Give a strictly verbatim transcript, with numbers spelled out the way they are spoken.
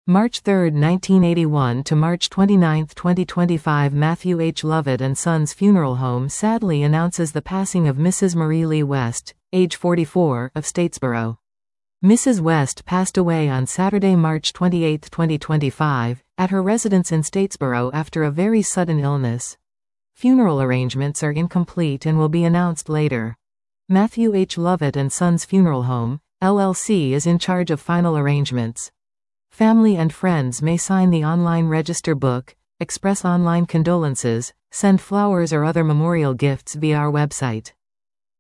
March third, nineteen eighty-one to March twenty-ninth, twenty twenty-five, Matthew H. Lovett and Sons Funeral Home sadly announces the passing of Missus Marie Lee West, age forty-four, of Statesboro. Missus West passed away on Saturday, March twenty-eighth, twenty twenty-five, at her residence in Statesboro after a very sudden illness. Funeral arrangements are incomplete and will be announced later. Matthew H. Lovett and Sons Funeral Home, L L C is in charge of final arrangements. Family and friends may sign the online register book, express online condolences, send flowers or other memorial gifts via our website.